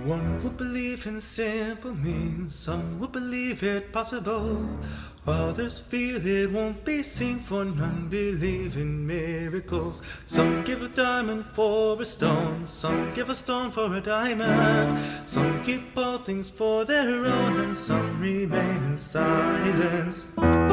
One would believe in simple means, some would believe it possible. Others feel it won't be seen, for none believe in miracles. Some give a diamond for a stone, some give a stone for a diamond. Some keep all things for their own, and some remain in silence.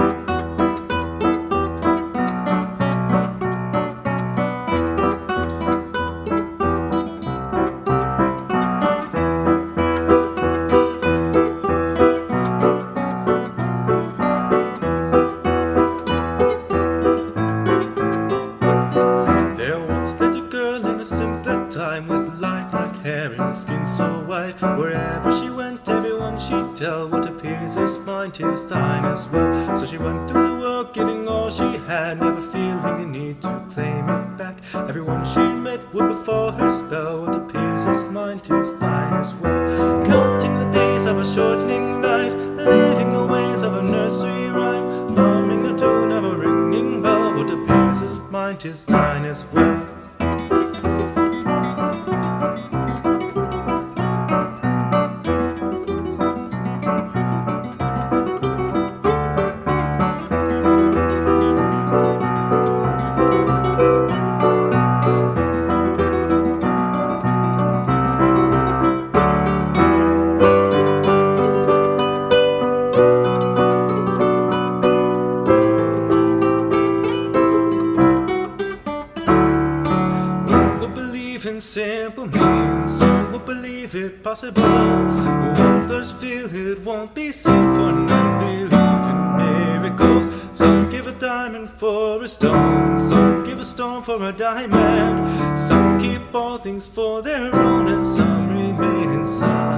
With light-black hair and a skin so white, wherever she went, everyone she'd tell what appears is mine, 'tis thine as well. So she went through the world, giving all she had, never feeling the need to claim it back. Everyone she met would before her spell, what appears is mine, 'tis thine as well. Counting the days of a shortening life, living the ways of a nursery rhyme, humming the tune of a ringing bell, what appears is mine, 'tis thine as well. In simple means, some will believe it possible. Others feel it won't be seen, for none believe in miracles. Some give a diamond for a stone, some give a stone for a diamond. Some keep all things for their own, and some remain in silence.